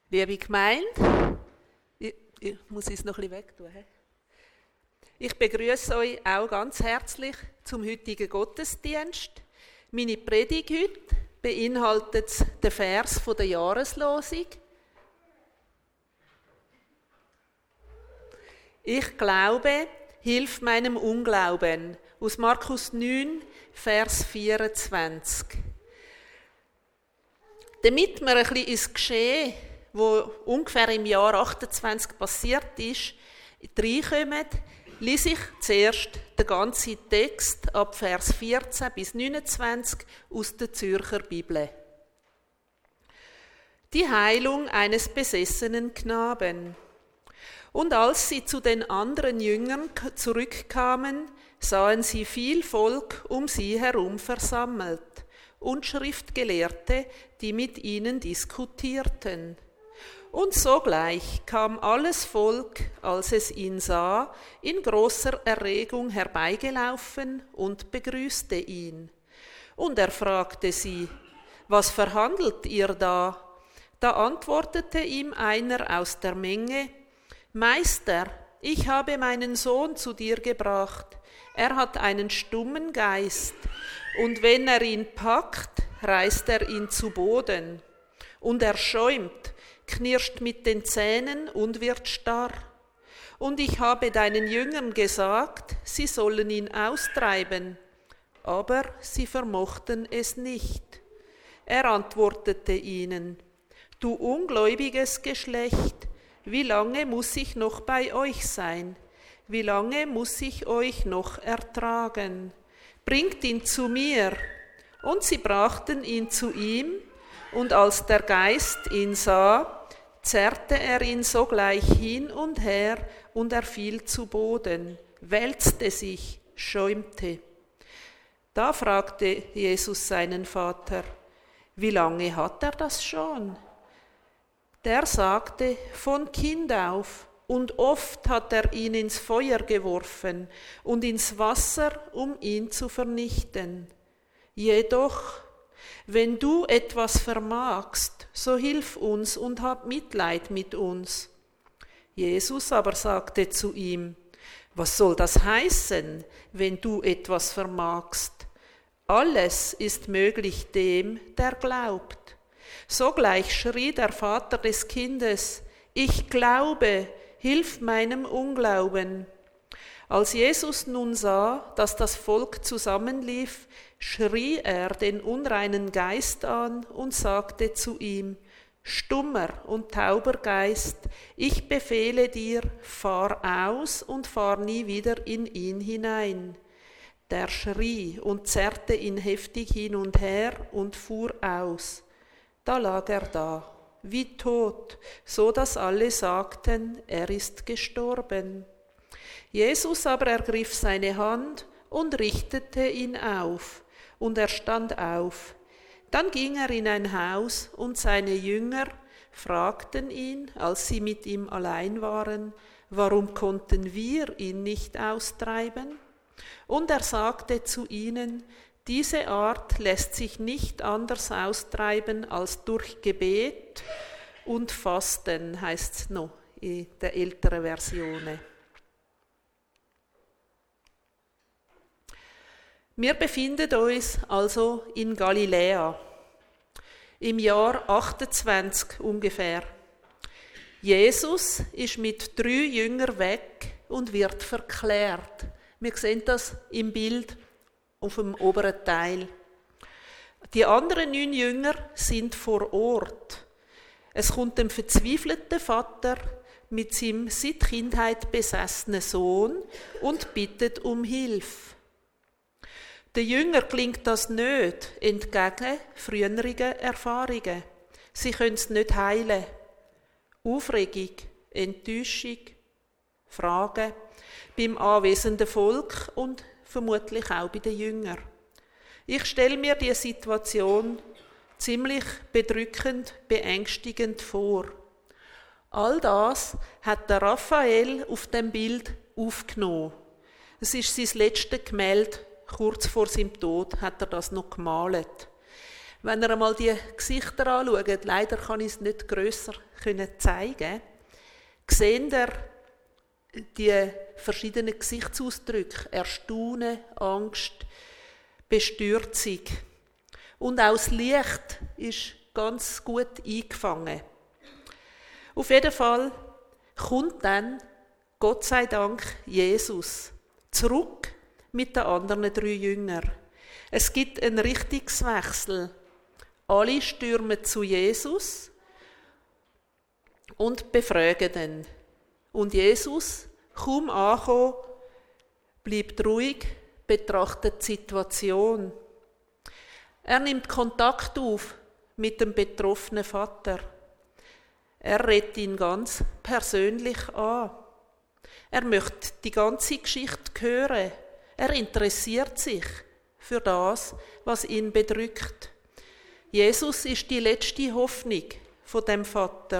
Liebe Gemeinde, ich muss es noch ein bisschen wegtun. Ich begrüße euch auch ganz herzlich zum heutigen Gottesdienst. Meine Predigt heute beinhaltet den Vers von der Jahreslosung. Ich glaube, hilf meinem Unglauben. Aus Markus 9, Vers 24. Damit wir ein bisschen ins Geschehen, wo ungefähr im Jahr 28 passiert ist, reinkommen, lese ich zuerst den ganzen Text ab Vers 14 bis 29 aus der Zürcher Bibel. Die Heilung eines besessenen Knaben. Und als sie zu den anderen Jüngern zurückkamen, sahen sie viel Volk um sie herum versammelt und Schriftgelehrte, die mit ihnen diskutierten. Und sogleich kam alles Volk, als es ihn sah, in großer Erregung herbeigelaufen und begrüßte ihn. Und er fragte sie: Was verhandelt ihr da? Da antwortete ihm einer aus der Menge: Meister, ich habe meinen Sohn zu dir gebracht. Er hat einen stummen Geist, und wenn er ihn packt, reißt er ihn zu Boden. Und er schäumt, knirscht mit den Zähnen und wird starr. Und ich habe deinen Jüngern gesagt, sie sollen ihn austreiben, aber sie vermochten es nicht. Er antwortete ihnen: Du ungläubiges Geschlecht, wie lange muss ich noch bei euch sein? Wie lange muss ich euch noch ertragen? Bringt ihn zu mir. Und sie brachten ihn zu ihm, und als der Geist ihn sah, zerrte er ihn sogleich hin und her, und er fiel zu Boden, wälzte sich, schäumte. Da fragte Jesus seinen Vater: Wie lange hat er das schon? Der sagte: Von Kind auf, und oft hat er ihn ins Feuer geworfen und ins Wasser, um ihn zu vernichten. Jedoch, wenn du etwas vermagst, so hilf uns und hab Mitleid mit uns. Jesus aber sagte zu ihm: Was soll das heißen, wenn du etwas vermagst? Alles ist möglich dem, der glaubt. Sogleich schrie der Vater des Kindes: Ich glaube, hilf meinem Unglauben. Als Jesus nun sah, dass das Volk zusammenlief, schrie er den unreinen Geist an und sagte zu ihm: Stummer und tauber Geist, ich befehle dir, fahr aus und fahr nie wieder in ihn hinein. Der schrie und zerrte ihn heftig hin und her und fuhr aus. Da lag er da, wie tot, so dass alle sagten, er ist gestorben. Jesus aber ergriff seine Hand und richtete ihn auf, und er stand auf. Dann ging er in ein Haus, und seine Jünger fragten ihn, als sie mit ihm allein waren: Warum konnten wir ihn nicht austreiben? Und er sagte zu ihnen: Diese Art lässt sich nicht anders austreiben als durch Gebet und Fasten, heißt es noch in der älteren Version. Wir befinden uns also in Galiläa, im Jahr 28 ungefähr. Jesus ist mit 3 Jüngern weg und wird verklärt. Wir sehen das im Bild auf dem oberen Teil. Die anderen 9 Jünger sind vor Ort. Es kommt ein verzweifelter Vater mit seinem seit Kindheit besessenen Sohn und bittet um Hilfe. Den Jüngern klingt das nicht, entgegen früheren Erfahrungen. Sie können es nicht heilen. Aufregung, Enttäuschung, Fragen beim anwesenden Volk und vermutlich auch bei den Jüngern. Ich stelle mir die Situation ziemlich bedrückend, beängstigend vor. All das hat der Raphael auf dem Bild aufgenommen. Es ist sein letztes Gemälde. Kurz vor seinem Tod hat er das noch gemalt. Wenn ihr einmal die Gesichter anschaut, leider kann ich es nicht grösser zeigen, seht ihr die verschiedenen Gesichtsausdrücke, Erstaunen, Angst, Bestürzung. Und auch das Licht ist ganz gut eingefangen. Auf jeden Fall kommt dann, Gott sei Dank, Jesus zurück mit den anderen 3 Jüngern. Es gibt einen Richtungswechsel. Alle stürmen zu Jesus und befragen ihn. Und Jesus, kaum angekommen, bleibt ruhig, betrachtet die Situation. Er nimmt Kontakt auf mit dem betroffenen Vater. Er redet ihn ganz persönlich an. Er möchte die ganze Geschichte hören. Er interessiert sich für das, was ihn bedrückt. Jesus ist die letzte Hoffnung von dem Vater.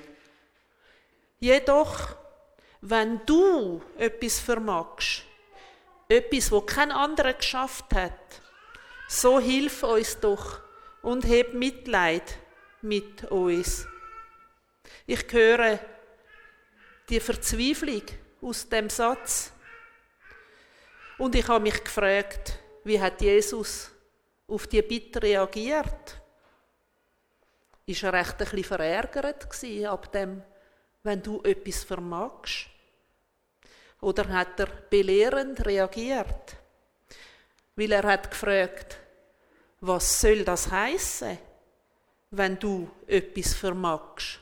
Jedoch, wenn du etwas vermagst, etwas, wo kein anderer geschafft hat, so hilf uns doch und heb Mitleid mit uns. Ich höre die Verzweiflung aus dem Satz und ich habe mich gefragt, wie hat Jesus auf die Bitte reagiert? Ist er echt ein bisschen verärgert gewesen ab dem, wenn du etwas vermagst? Oder hat er belehrend reagiert? Weil er hat gefragt, was soll das heissen, wenn du etwas vermagst?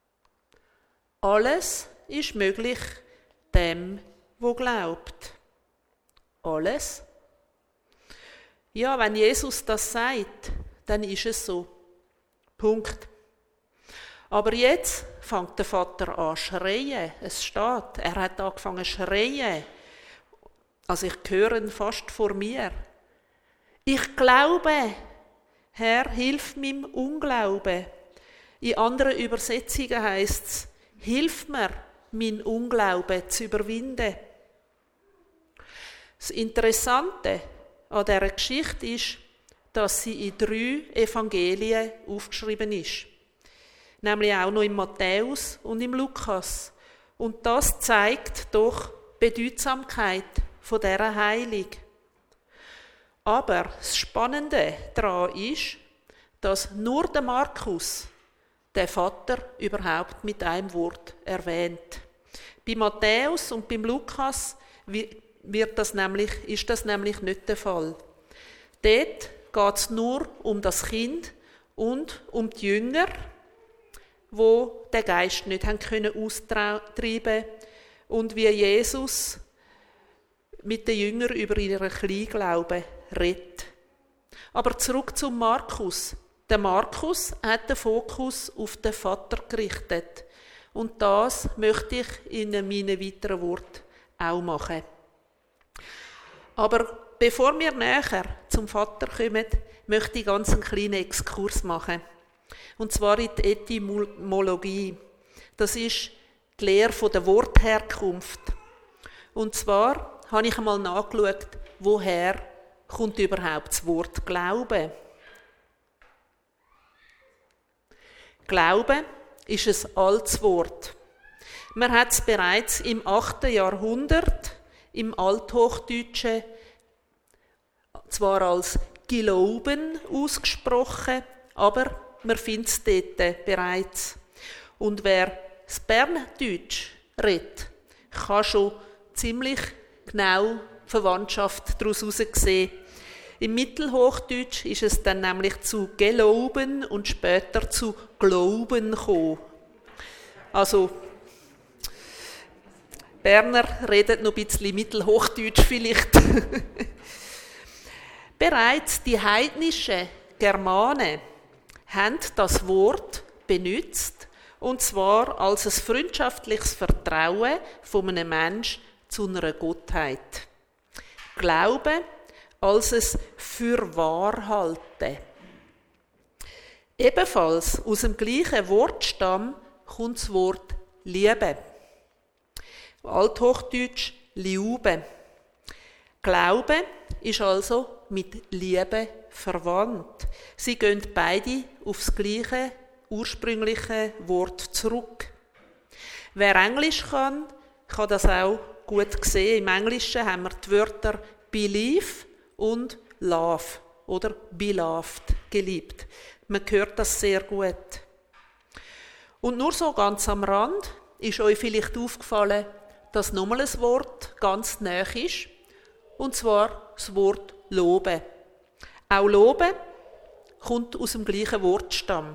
Alles ist möglich dem, wo glaubt. Alles? Ja, wenn Jesus das sagt, dann ist es so. Punkt. Aber jetzt fängt der Vater an zu schreien. Es steht, er hat angefangen zu schreien. Also ich höre ihn fast vor mir. Ich glaube, Herr, hilf meinem Unglauben. In anderen Übersetzungen heisst es, hilf mir, mein Unglauben zu überwinden. Das Interessante an dieser Geschichte ist, dass sie in 3 Evangelien aufgeschrieben ist. Nämlich auch noch im Matthäus und im Lukas. Und das zeigt doch die Bedeutsamkeit von dieser Heilung. Aber das Spannende daran ist, dass nur der Markus den Vater überhaupt mit einem Wort erwähnt. Bei Matthäus und beim Lukas ist das nämlich nicht der Fall. Dort geht es nur um das Kind und um die Jünger, wo den Geist nicht austreiben können und wie Jesus mit den Jüngern über ihren Kleinglauben redet. Aber zurück zum Markus. Der Markus hat den Fokus auf den Vater gerichtet. Und das möchte ich in meinen weiteren Worten auch machen. Aber bevor wir näher zum Vater kommen, möchte ich ganz einen kleinen Exkurs machen. Und zwar in die Etymologie. Das ist die Lehre von der Wortherkunft. Und zwar habe ich einmal nachgeschaut, woher kommt überhaupt das Wort Glauben. Glaube ist ein altes Wort. Man hat es bereits im 8. Jahrhundert im Althochdeutschen zwar als Glauben ausgesprochen, aber man findet es dort bereits. Und wer das Berndeutsch redet, kann schon ziemlich genau Verwandtschaft daraus heraussehen. Im Mittelhochdeutsch ist es dann nämlich zu Geloben und später zu Glauben gekommen. Also, Berner redet noch ein bisschen Mittelhochdeutsch vielleicht. Bereits die heidnischen Germanen haben das Wort benutzt, und zwar als ein freundschaftliches Vertrauen von einem Menschen zu einer Gottheit. Glaube als es Fürwahrhalten. Ebenfalls aus dem gleichen Wortstamm kommt das Wort Liebe. Althochdeutsch Liube. Glaube ist also mit Liebe verwandt. Sie gehen beide aufs gleiche ursprüngliche Wort zurück. Wer Englisch kann das auch gut sehen. Im Englischen haben wir die Wörter believe und love oder beloved, geliebt. Man hört das sehr gut. Und nur so ganz am Rand ist euch vielleicht aufgefallen, dass nochmal ein Wort ganz nahe ist, und zwar das Wort loben. Auch loben kommt aus dem gleichen Wortstamm.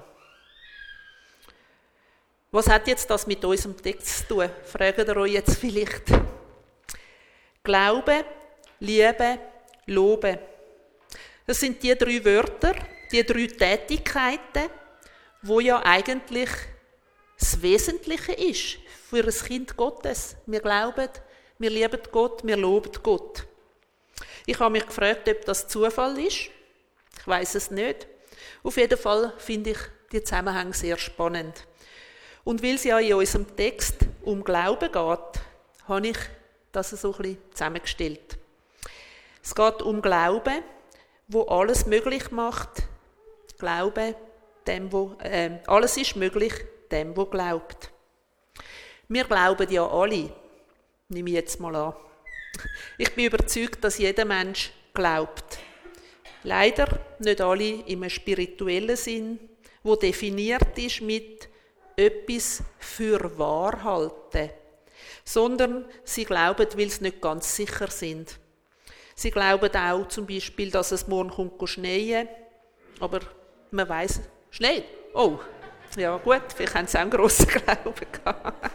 Was hat jetzt das mit unserem Text zu tun? Fragt ihr euch jetzt vielleicht. Glauben, Liebe, Loben. Das sind die 3 Wörter, die 3 Tätigkeiten, wo ja eigentlich das Wesentliche ist für ein Kind Gottes. Wir glauben, wir lieben Gott, wir loben Gott. Ich habe mich gefragt, ob das Zufall ist. Ich weiß es nicht. Auf jeden Fall finde ich die Zusammenhänge sehr spannend. Und weil es ja in unserem Text um Glauben geht, habe ich das so ein bisschen zusammengestellt. Es geht um Glauben, wo alles möglich macht. Glauben, alles ist möglich, dem, wo glaubt. Wir glauben ja alle, nehme ich jetzt mal an. Ich bin überzeugt, dass jeder Mensch glaubt. Leider nicht alle im spirituellen Sinn, wo definiert ist mit etwas für wahr halten, sondern sie glauben, weil sie nicht ganz sicher sind. Sie glauben auch zum Beispiel, dass es morgen kommt schneien, aber man weiss, Schnee, oh, ja gut, vielleicht haben sie auch einen grossen Glauben gehabt.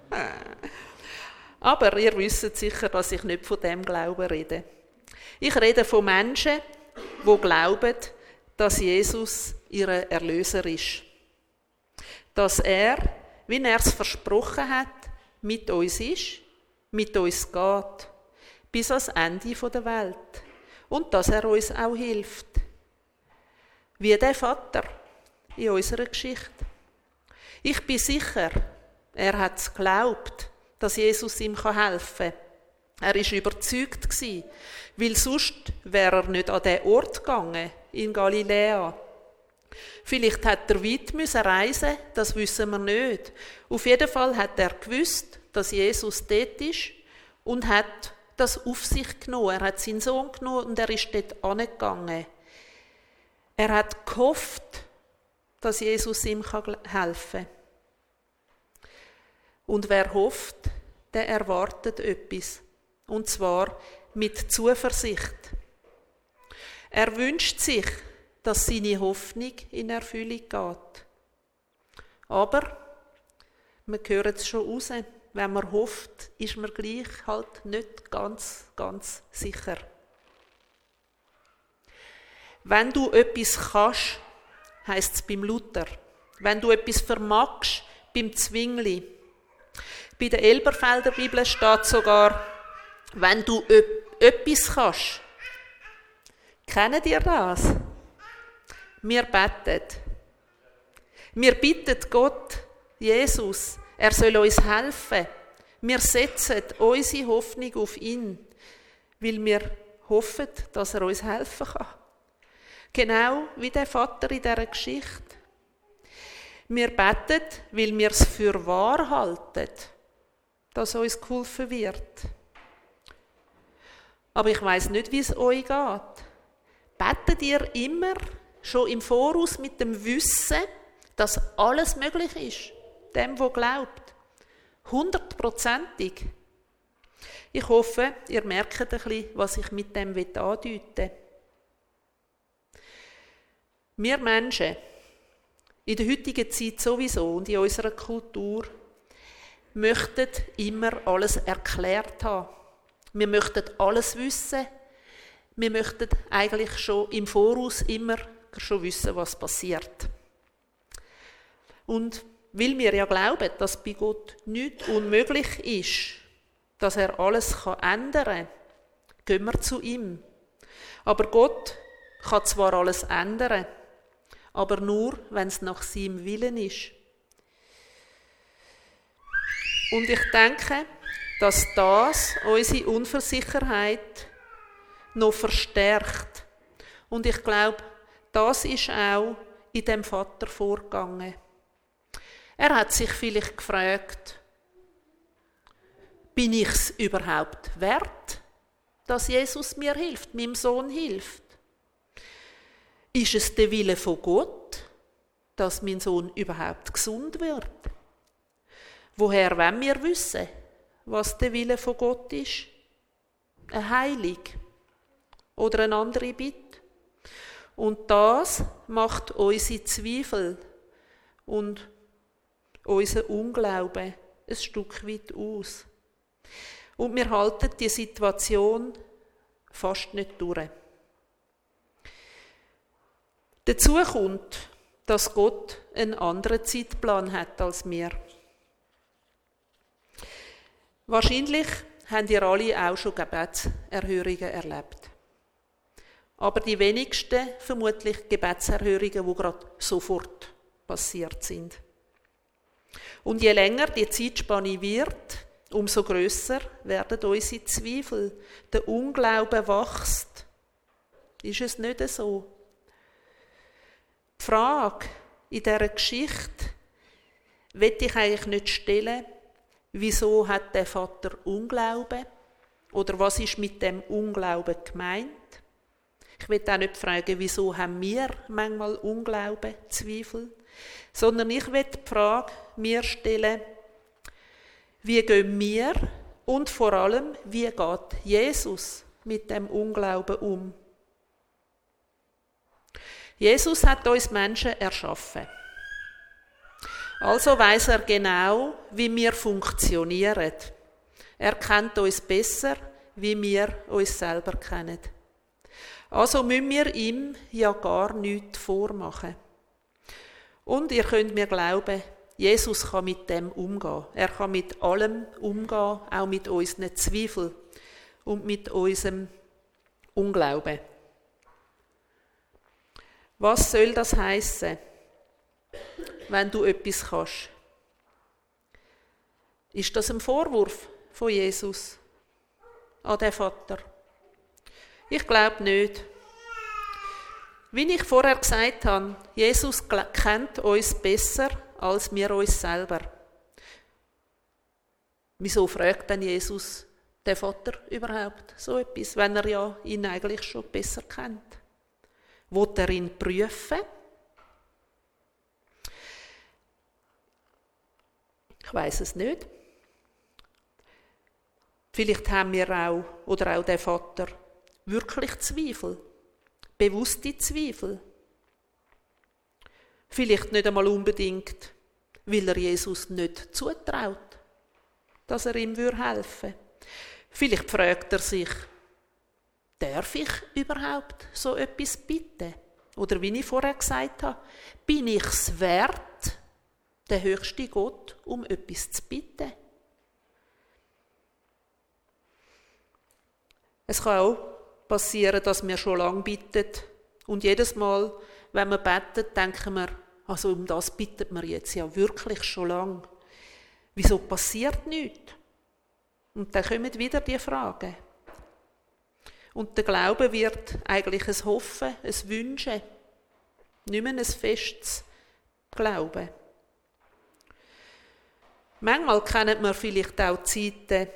Aber ihr wisst sicher, dass ich nicht von dem Glauben rede. Ich rede von Menschen, die glauben, dass Jesus ihr Erlöser ist. Dass er, wie er es versprochen hat, mit uns ist, mit uns geht, bis ans Ende der Welt. Und dass er uns auch hilft. Wie der Vater in unserer Geschichte. Ich bin sicher, er hat es geglaubt, dass Jesus ihm helfen kann. Er war überzeugt, weil sonst wäre er nicht an den Ort gegangen, in Galiläa. Vielleicht hat er weit reisen, das wissen wir nicht. Auf jeden Fall hat er gewusst, dass Jesus dort ist und hat das auf sich genommen. Er hat seinen Sohn genommen und er ist dort angegangen. Er hat gehofft, dass Jesus ihm helfen kann. Und wer hofft, der erwartet etwas. Und zwar mit Zuversicht. Er wünscht sich, dass seine Hoffnung in Erfüllung geht. Aber, wir hören es schon raus, wenn man hofft, ist man gleich halt nicht ganz sicher. Wenn du etwas kannst, heisst es beim Luther. Wenn du etwas vermagst, beim Zwingli. Bei der Elberfelder Bibel steht sogar, wenn du etwas kannst. Kennt ihr das? Wir beten. Wir bitten Gott, Jesus, er soll uns helfen. Wir setzen unsere Hoffnung auf ihn, weil wir hoffen, dass er uns helfen kann. Genau wie der Vater in dieser Geschichte. Wir beten, weil wir es für wahr halten, dass uns geholfen wird. Aber ich weiss nicht, wie es euch geht. Betet ihr immer schon im Voraus mit dem Wissen, dass alles möglich ist, dem, der glaubt? 100%ig. Ich hoffe, ihr merkt ein bisschen, was ich mit dem andeuten will. Wir Menschen, in der heutigen Zeit sowieso und in unserer Kultur, möchten immer alles erklärt haben. Wir möchten alles wissen. Wir möchten eigentlich schon im Voraus immer schon wissen, was passiert. Und weil wir ja glauben, dass bei Gott nichts unmöglich ist, dass er alles ändern kann, gehen wir zu ihm. Aber Gott kann zwar alles ändern, aber nur, wenn es nach seinem Willen ist. Und ich denke, dass das unsere Unversicherheit noch verstärkt Und ich glaube, das ist auch in dem Vater vorgegangen. Er hat sich vielleicht gefragt, bin ich es überhaupt wert, dass Jesus mir hilft, meinem Sohn hilft? Ist es der Wille von Gott, dass mein Sohn überhaupt gesund wird? Woher wollen wir wissen, was der Wille von Gott ist? Eine Heilung oder eine andere Bitte? Und das macht unsere Zweifel und unser Unglauben ein Stück weit aus. Und wir halten die Situation fast nicht durch. Dazu kommt, dass Gott einen anderen Zeitplan hat als wir. Wahrscheinlich habt ihr alle auch schon Gebetserhörungen erlebt. Aber die wenigsten vermutlich Gebetserhörungen, die gerade sofort passiert sind. Und je länger die Zeitspanne wird, umso grösser werden unsere Zweifel. Der Unglaube wächst. Ist es nicht so? Die Frage in dieser Geschichte will ich eigentlich nicht stellen, wieso hat der Vater Unglauben? Oder was ist mit dem Unglauben gemeint? Ich will auch nicht fragen, wieso haben wir manchmal Unglauben, Zweifel? Sondern ich will die Frage mir stellen, wie gehen wir und vor allem, wie geht Jesus mit dem Unglauben um? Jesus hat uns Menschen erschaffen. Also weiss er genau, wie wir funktionieren. Er kennt uns besser, wie wir uns selber kennen. Also müssen wir ihm ja gar nichts vormachen. Und ihr könnt mir glauben, Jesus kann mit dem umgehen. Er kann mit allem umgehen, auch mit unseren Zweifeln und mit unserem Unglauben. Was soll das heissen, wenn du etwas kannst? Ist das ein Vorwurf von Jesus an den Vater? Ich glaube nicht. Wie ich vorher gesagt habe, Jesus kennt uns besser als wir uns selber. Wieso fragt denn Jesus den Vater überhaupt so etwas, wenn er ja ihn eigentlich schon besser kennt? Will er ihn prüfen? Ich weiss es nicht. Vielleicht haben wir auch, oder auch der Vater, wirklich Zweifel, bewusste Zweifel. Vielleicht nicht einmal unbedingt, weil er Jesus nicht zutraut, dass er ihm helfen würde. Vielleicht fragt er sich, darf ich überhaupt so etwas bitten? Oder wie ich vorher gesagt habe, bin ich es wert, den höchsten Gott um etwas zu bitten? Es kann auch passieren, dass wir schon lange bitten und jedes Mal, wenn wir beten, denken wir, also um das bittet man jetzt ja wirklich schon lange. Wieso passiert nichts? Und dann kommen wieder die Fragen. Und der Glaube wird eigentlich ein Hoffen, ein Wünschen, nicht mehr ein festes Glauben. Manchmal kennen wir vielleicht auch Zeiten,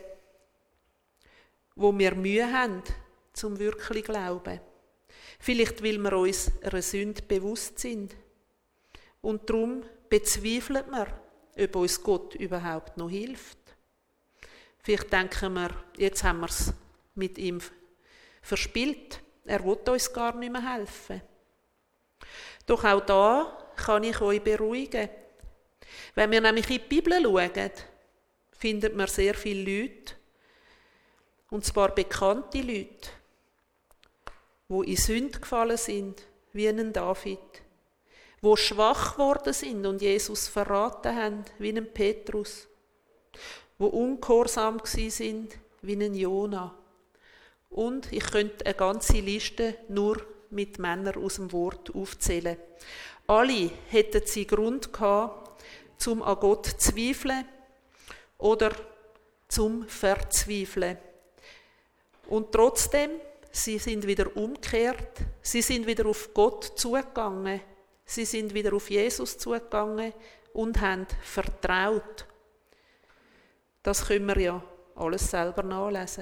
wo wir Mühe haben, zum wirklich glauben. Vielleicht, weil wir uns einer Sünde bewusst sind. Und darum bezweifeln wir, ob uns Gott überhaupt noch hilft. Vielleicht denken wir, jetzt haben wir es mit ihm verspielt. Er will uns gar nicht mehr helfen. Doch auch da kann ich euch beruhigen. Wenn wir nämlich in die Bibel schauen, findet man sehr viele Leute, und zwar bekannte Leute, die in Sünde gefallen sind, wie ein David, die schwach geworden sind und Jesus verraten haben, wie ein Petrus, die ungehorsam sind, wie ein Jona. Und ich könnte eine ganze Liste nur mit Männern aus dem Wort aufzählen. Alle hätten sie Grund gehabt, zum an Gott zu zweifeln oder zum Verzweifeln. Und trotzdem sie sind wieder umgekehrt, sie sind wieder auf Gott zugegangen, sie sind wieder auf Jesus zugegangen und haben vertraut. Das können wir ja alles selber nachlesen.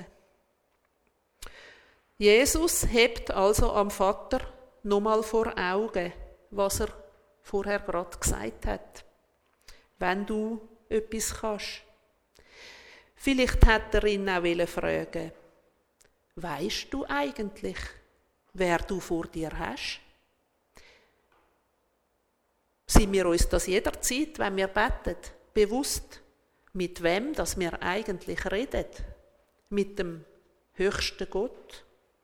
Jesus hebt also am Vater nochmal vor Augen, was er vorher gerade gesagt hat. Wenn du etwas kannst. Vielleicht hat er ihn auch fragen, weisst du eigentlich, wer du vor dir hast? Sind wir uns das jederzeit, wenn wir beten, bewusst, mit wem dass wir eigentlich reden? Mit dem höchsten Gott?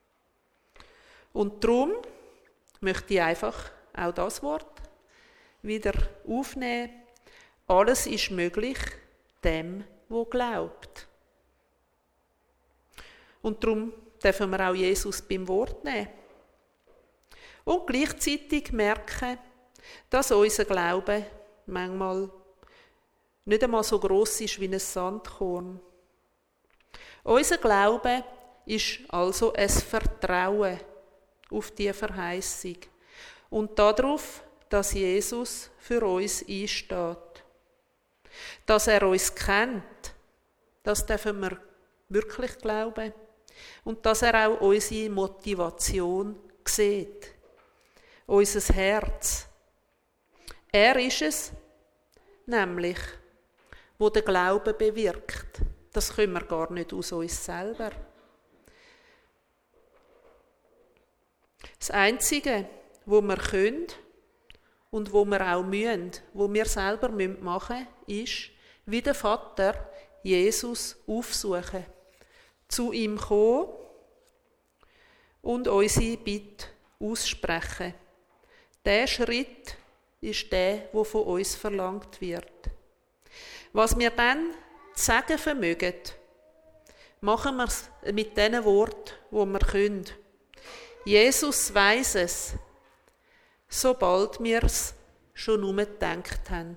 Und darum möchte ich einfach auch das Wort wieder aufnehmen. Alles ist möglich dem, wo glaubt. Und darum dürfen wir auch Jesus beim Wort nehmen. Und gleichzeitig merken, dass unser Glaube manchmal nicht einmal so gross ist wie ein Sandkorn. Unser Glaube ist also ein Vertrauen auf die Verheißung und darauf, dass Jesus für uns einsteht. Dass er uns kennt, das dürfen wir wirklich glauben. Und dass er auch unsere Motivation sieht. Unser Herz. Er ist es, nämlich, wo der Glaube bewirkt. Das können wir gar nicht aus uns selber. Das Einzige, wo wir können und wo wir auch müssen, wo wir selber machen müssen, ist, wie der Vater Jesus aufsuchen, zu ihm kommen und unsere Bitte aussprechen. Der Schritt ist der von uns verlangt wird. Was wir dann zu sagen vermögen, machen wir es mit den Worten, die wir können. Jesus weiss es, sobald wir es schon umgedacht haben.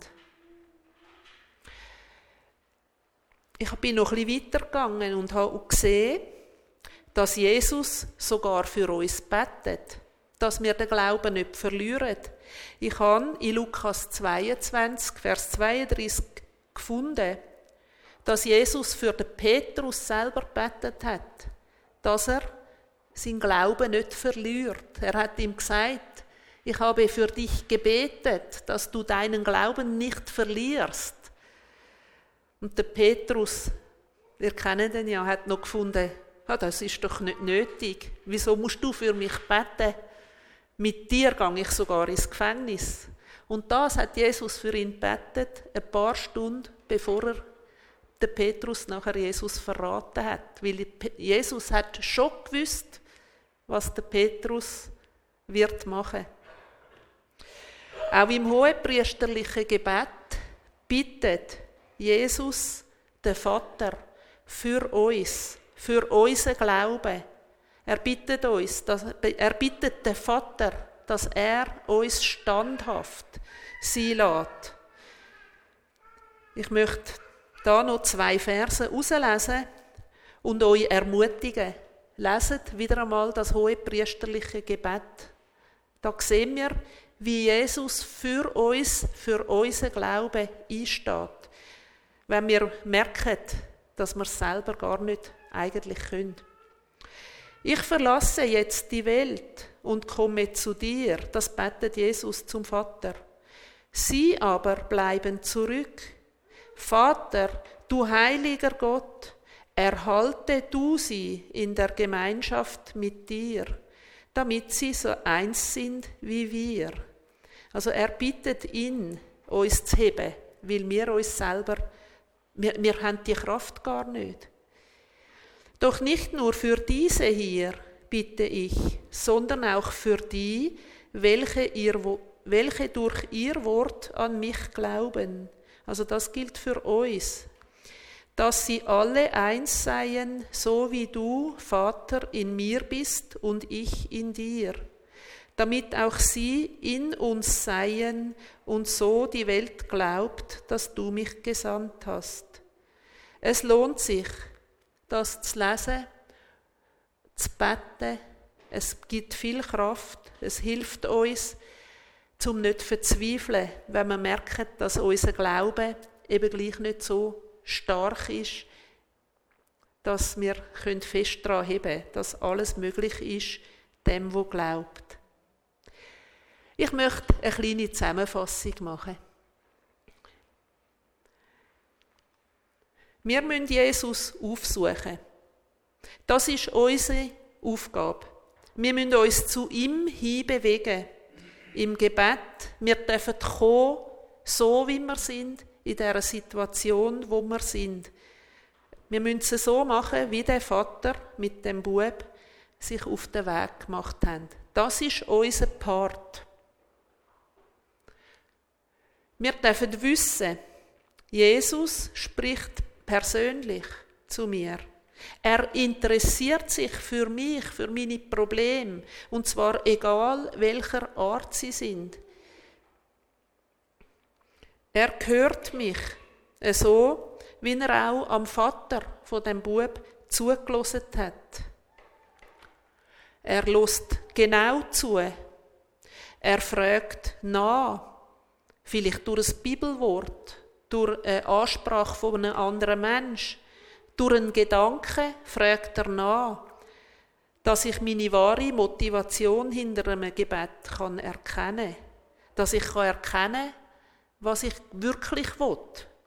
Ich bin noch ein bisschen weitergegangen und habe gesehen, dass Jesus sogar für uns betet, dass wir den Glauben nicht verlieren. Ich habe in Lukas 22, Vers 32 gefunden, dass Jesus für den Petrus selber gebetet hat, dass er seinen Glauben nicht verliert. Er hat ihm gesagt, ich habe für dich gebetet, dass du deinen Glauben nicht verlierst. Und der Petrus, wir kennen den ja, hat noch gefunden, das ist doch nicht nötig. Wieso musst du für mich beten? Mit dir gehe ich sogar ins Gefängnis. Und das hat Jesus für ihn gebetet, ein paar Stunden bevor er den Petrus nachher Jesus verraten hat. Weil Jesus hat schon gewusst, was der Petrus wird machen. Auch im hohepriesterlichen Gebet bittet Jesus, den Vater, für uns, für unseren Glauben. Er bittet den Vater, dass er uns standhaft sein lässt. Ich möchte da noch 2 Verse herauslesen und euch ermutigen. Leset wieder einmal das hohepriesterliche Gebet. Da sehen wir, wie Jesus für uns, für unseren Glauben einsteht. Wenn wir merken, dass wir es selber gar nicht eigentlich können. Ich verlasse jetzt die Welt und komme zu dir. Das betet Jesus zum Vater. Sie aber bleiben zurück. Vater, du heiliger Gott, erhalte du sie in der Gemeinschaft mit dir, damit sie so eins sind wie wir. Also er bittet ihn, uns zu heben, weil wir uns selber, wir haben die Kraft gar nicht. Doch nicht nur für diese hier bitte ich, sondern auch für die, welche durch ihr Wort an mich glauben. Also das gilt für uns. Dass sie alle eins seien, so wie du, Vater, in mir bist und ich in dir, damit auch sie in uns seien und so die Welt glaubt, dass du mich gesandt hast. Es lohnt sich, das zu lesen, zu beten. Es gibt viel Kraft, es hilft uns, zum nicht zu verzweifeln, wenn wir merken, dass unser Glaube eben gleich nicht so stark ist, dass wir fest daran heben können, dass alles möglich ist, dem, der glaubt. Ich möchte eine kleine Zusammenfassung machen. Wir müssen Jesus aufsuchen. Das ist unsere Aufgabe. Wir müssen uns zu ihm hinbewegen. Im Gebet. Wir dürfen kommen, so wie wir sind, in dieser Situation, wo wir sind. Wir müssen es so machen, wie der Vater mit dem Bub sich auf den Weg gemacht hat. Das ist unser Part. Wir dürfen wissen, Jesus spricht persönlich zu mir. Er interessiert sich für mich, für meine Probleme, und zwar egal, welcher Art sie sind. Er hört mich, so wie er auch am Vater von dem Bub zugelassen hat. Er lässt genau zu. Er fragt nach, vielleicht durch ein Bibelwort, durch eine Ansprache von einem anderen Menschen. Durch einen Gedanken fragt er nach, dass ich meine wahre Motivation hinter einem Gebet erkennen kann. Dass ich erkennen kann, was ich wirklich will.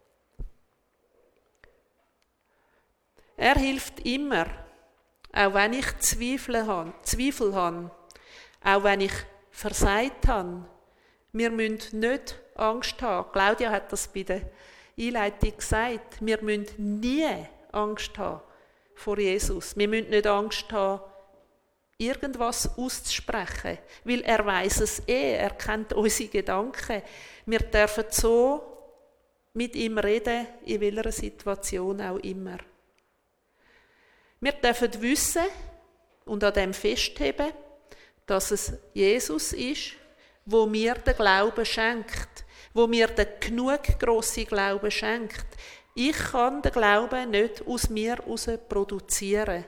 Er hilft immer, auch wenn ich Zweifel habe, auch wenn ich versagt habe. Wir müssen nicht Angst haben. Claudia hat das bei der Einleitung gesagt. Wir müssen nie Angst haben vor Jesus. Wir müssen nicht Angst haben, irgendwas auszusprechen, weil er weiss es er kennt unsere Gedanken. Wir dürfen so mit ihm reden, in welcher Situation auch immer. Wir dürfen wissen und an dem festheben, dass es Jesus ist, wo mir den Glauben schenkt, wo mir den genug grossen Glauben schenkt. Ich kann den Glauben nicht aus mir heraus produzieren.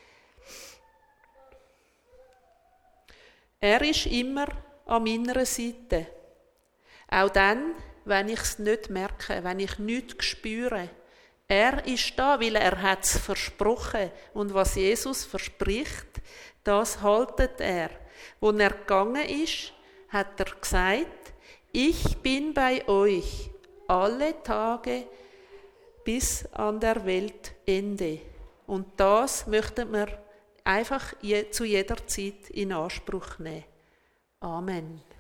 Er ist immer an meiner Seite. Auch dann, wenn ich es nicht merke, wenn ich nichts spüre. Er ist da, weil er hat es versprochen. Und was Jesus verspricht, das haltet er. Wo er gegangen ist, hat er gesagt, ich bin bei euch alle Tage bis an der Weltende. Und das möchten wir einfach zu jeder Zeit in Anspruch nehmen. Amen.